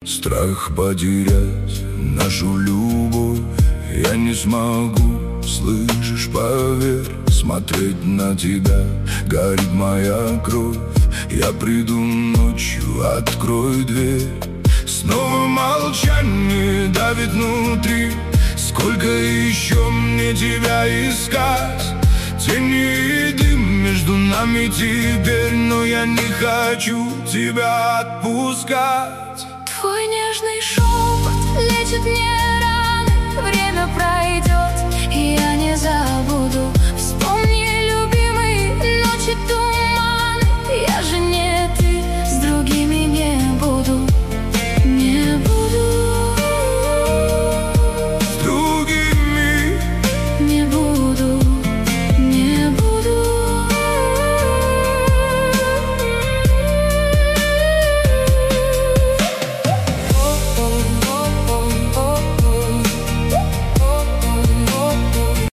Страх потерять нашу любовь я не смогу. Слышишь, поверь, смотреть на тебя горит моя кровь. Я приду ночью, открой дверь. Снова молчание давит внутри. Сколько еще мне тебя искать? Тени и дым между нами теперь, но я не хочу тебя отпускать. Твой нежный шепот лечит мне